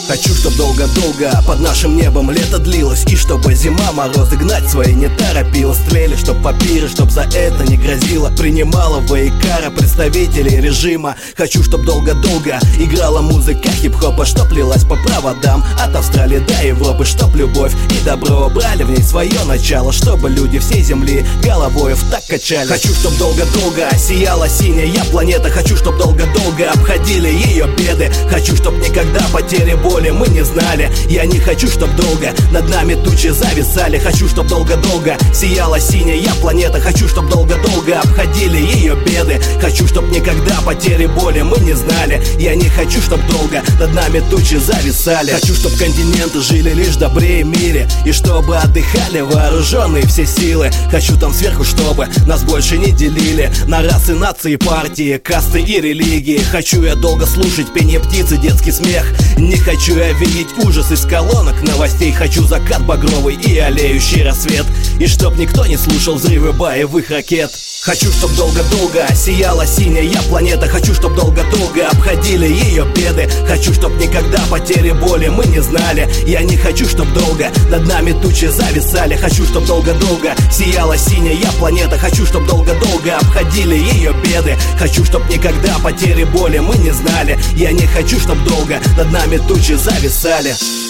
Хочу, чтоб долго-долго под нашим небом лето длилось, и чтобы зима морозы гнать свои не торопилась. Тлели, чтоб папиры, чтоб за это не грозило, принимала воекара представителей режима. Хочу, чтоб долго-долго играла музыка хип-хопа, чтоб лилась по проводам от Австралии до Европы, чтоб любовь и добро брали в ней свое начало, чтобы люди всей земли головой в так качали. Хочу, чтоб долго-долго сияла синяя планета, хочу, чтоб долго-долго обходили ее беды. Хочу, чтоб никогда потери боли мы не знали. Я не хочу, чтоб долго над нами тучи зависали. Хочу, чтоб долго-долго сияла синяя планета. Хочу, чтоб долго-долго обходили ее беды. Хочу, чтоб никогда потери боли мы не знали. Я не хочу, чтоб долго над нами тучи зависали. Хочу, чтоб континенты жили лишь в добре и мире, и чтобы отдыхали вооруженные все силы. Хочу там сверху, чтобы нас больше не делили на расы, нации, партии, касты и религии. Хочу я долго слушать пение птицы, детский смех. Не хочу я видеть ужас из колонок новостей. Хочу закат багровый и олеющий рассвет, и чтоб никто не слушал взрывы боевых ракет. Хочу, чтоб долго-долго сияла синяя планета. Хочу, чтоб долго-долго обходили ее беды. Хочу, чтоб никогда потери боли мы не знали. Я не хочу, чтоб долго над нами тучи зависали. Хочу, чтоб долго-долго сияла синяя планета. Хочу, чтоб долго-долго обходили ее беды. Хочу, чтоб никогда потери боли мы не знали. Я не хочу, чтоб долго над нами тучи зависали.